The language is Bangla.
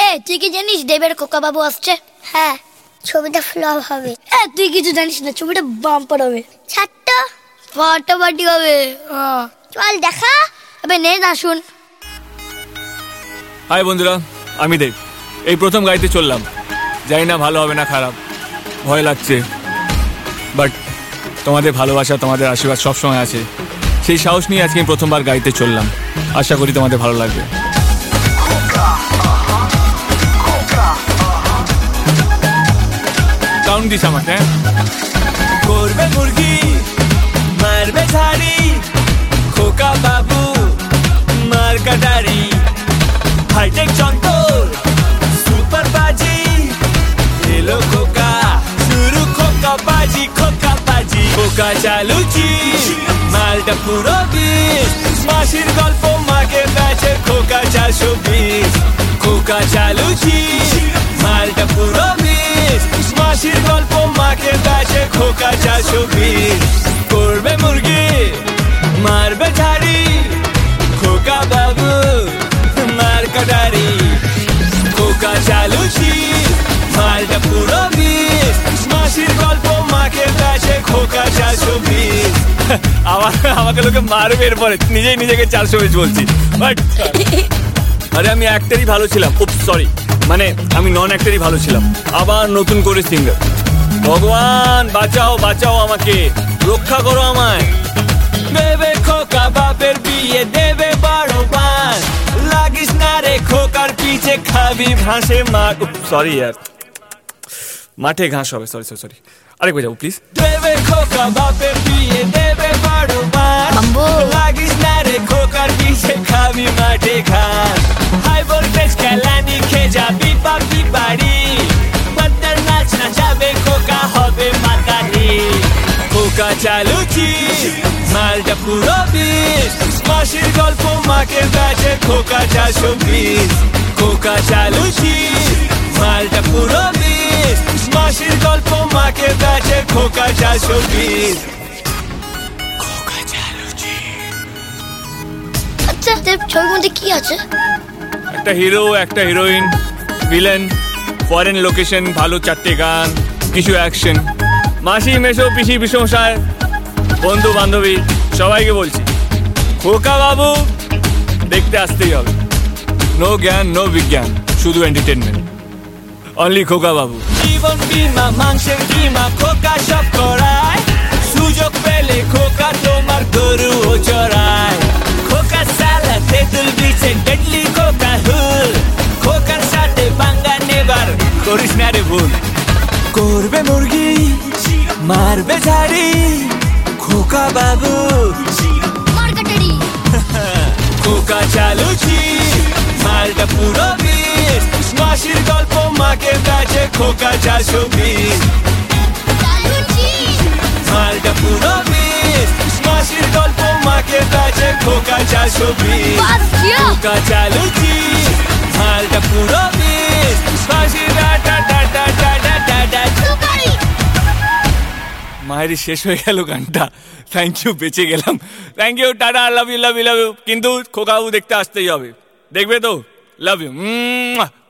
তুই কি জানিস দেবের খোকা বাবু আসছে? হ্যাঁ, ছবিটা ফ্লপ হবে। তুই কিছু জানিস না, ছবিটা বাম্পার হবে, ছাট্ট ফাটাফাটি হবে। চল দেখা। নে না শুন। হাই বন্ধুরা, আমি দেব। এই প্রথম গাড়িতে চললাম, জানি না ভালো হবে না খারাপ, ভয় লাগছে, বাট তোমাদের ভালোবাসা, তোমাদের আশীর্বাদ সবসময় আছে, সেই সাহস নিয়ে আজকে আমি প্রথমবার গাড়িতে চললাম। আশা করি তোমাদের ভালো লাগবে। সাউন্ড দিস আমাকে। করবে মুরগি, মারবে ঝাড়ি, খোকা বাবু মার কাটারি, হাইটেক যন্তর সুপার বাজি, এলো খোকা শুরু খোকা বাজি, খোকা বাজি। খোকা চালুচি মালটা পুরো বিষ, মাসির গল্প মাকে বেচে খোকা 420। খোকা চালুচি মালটা পুরো বিষ, মাসির গল্প মাকে বেচে খোকা 420। করবে মুরগি, মারবে ঝাড়ি, খোকা বাবু মার কাটারি, খোকা চালুচি মালটা পুরো বিষ, মাসির গল্প মাকে বেচে খোকা 420। আমাকে লোকে মারবে এরপরে, নিজেই নিজেকে 420 বলছি। আরে আমি অ্যাক্টরই ভালো ছিলাম, সরি, মানে আমি নন অ্যাক্টরই ভালো ছিলাম, আবার নতুন করে সিঙ্গার। ভগবান বাঁচাও বাঁচাও আমাকে, রক্ষা করো আমায়। দেবে খোকা বাপের বিয়ে, দেবে বড় পান, লাগিস না রে খোকার পিছে, খাবি ঘাসে মাঠ। সরি ইয়ার, মাঠে ঘাস হবে, সরি সরি সরি, আরেকবার যাবো প্লিজ। দেবে খোকা বাপের বিয়ে, দেবে বড় পান, লাগিস না রে খোকার পিছে, খাবি মাঠে ঘাস। হাই ভোল্টেজ খেলানি খেয়ে যাবি পাবি বাড়ি, বাদ্দার নাচ না যাবে খোকা হবে মাতারি। খোকা চালুচি মালটা পুরো বিষ, মাসির গল্প মাকে বেচে খোকা 420। খোকা চালুচি মালটা পুরো বিষ, মাসির গল্প মাকে বেচে খোকা 420। খোকা চালুচি। আচ্ছা দেব, ছবির মধ্যে কি আছে? একটা হিরো, একটা হিরোইন, ভিলেন, ফরেন লোকেশন, ভালো 4টে গান, কিছু অ্যাকশন। মাসি মেশো পিসি বিশমশায় বন্ধু বান্ধবী সবাইকে বলছি, খোকা বাবু দেখতে আসতেই হবে। নো জ্ঞান নো বিজ্ঞান, শুধু এন্টারটেনমেন্ট, অনলি খোকা বাবু। জীবন বিমা, মাংসের কিমা, খোকা সব করায়, সুযোগ পেলে খোকা তোমার গরু চড়ায়। খোকা সালা তেঁতুল বিছে, ডেডলি খোকা হুল, খোকার সাথে বাঙ্গা নেবার করিস না রে ভুল। করবে মুরগি, মারবে ঝাড়ি, খোকা বাবু মার কাটারি। খোকা চালুচি মালটা পুরো বিষ, মাসির গল্প মাকে বেচে খোকা 420। মালটা পুরো বিষ, মাসির গল্প মাকে বেচে খোকা 420। খোকা চালুচি মালটা পুরো বিষ, মাসির মায়েরই শেষ হয়ে গেল গানটা। থ্যাংক ইউ, বেঁচে গেলাম। Thank you, tata, love you love you love you. কিন্তু খোকাবু দেখতে আসতেই হবে, দেখবে তো? Love you.